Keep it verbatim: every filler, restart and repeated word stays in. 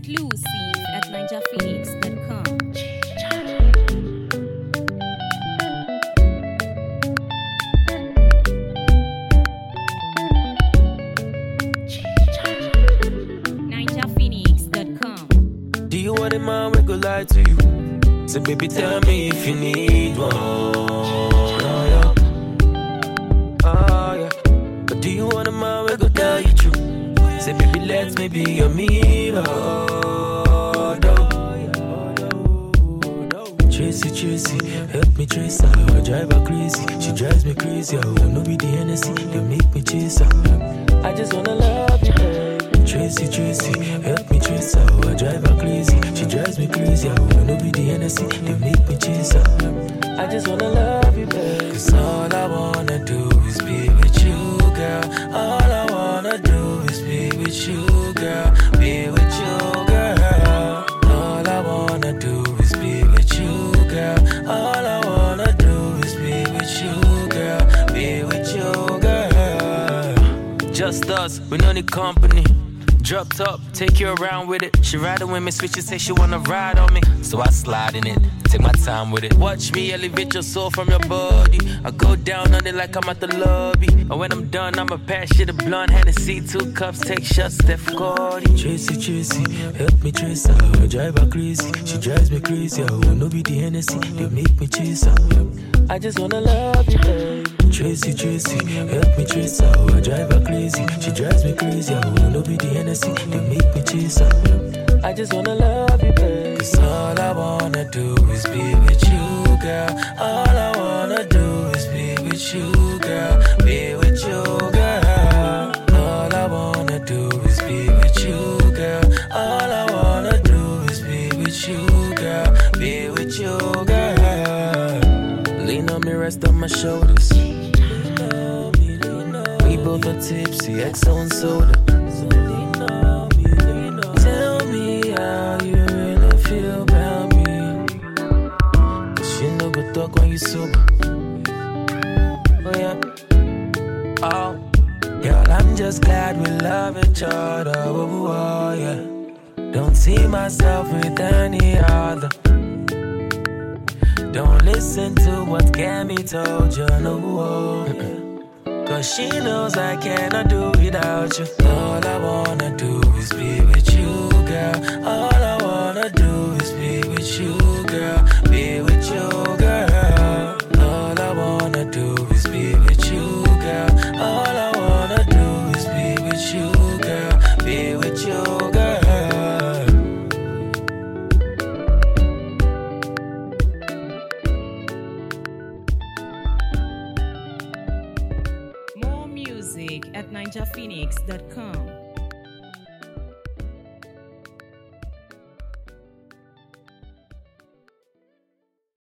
Exclusive at ninja phoenix dot com. ninja phoenix dot com. Do you want a man we go lie to you? So baby, tell me if you need one. Oh yeah, oh yeah. But do you want a man we go tell you true? Say baby, let me be your mirror. Oh, no. Tracy, Tracy, help me trace her. I drive her crazy, she drives me crazy. I will no be the Hennessy, they make me chase her. I just wanna love you, baby. Tracy, Tracy, help me trace her. I drive her crazy, she drives me crazy. I will no be the Hennessy, they make me chase her. I just wanna love you, baby. Cause all I wanna do is be with you, girl. All I wanna do is be with you, girl. Be with you, girl. All I wanna do is be with you, girl. All I wanna do is be with you, girl. Be with you, girl. Just us, we no need company. Drop top, take you around with it. She riding with me, switch and say she wanna ride on me. So I slide in it, take my time with it. Watch me elevate your soul from your body. I go down on it like I'm at the lobby. And when I'm done, I'ma pass you the blunt Hennessy, two cups, take shots, Steph Curry. Tracy, Tracy, help me trace her. I drive her crazy, she drives me crazy. I will no be the Hennessy, they make me chase her. I just wanna love you, baby. Tracy, Tracy, help me trace her. I drive her crazy, she drives me crazy. I will no be the Hennessy, they make me chase her. I just wanna love you, baby. Cause all I wanna do is be with you, girl. All I wanna do is be with you, girl. Be with you, girl. All I wanna do is be with you, girl. All I wanna do is be with you, girl. Be with you, girl. Lean on me, rest on my shoulders. Lean on me, lean on me. We both are tipsy, X O and soda. So lean on me, lean on me. Tell me how you really feel about me. Cause you know good talk when you sober. Oh yeah. Oh, girl, I'm just glad we love each other. Oh, oh yeah. Don't see myself with any other. Don't listen to what Cammy told you, no. Cause she knows I cannot do without you. All I wanna do is be with you, girl. All I wanna do is be with you, girl. Be with you, girl. All I wanna do is be with you, girl. All I wanna do is be with you, girl. Be with you, girl. More music at ninja phoenix dot com.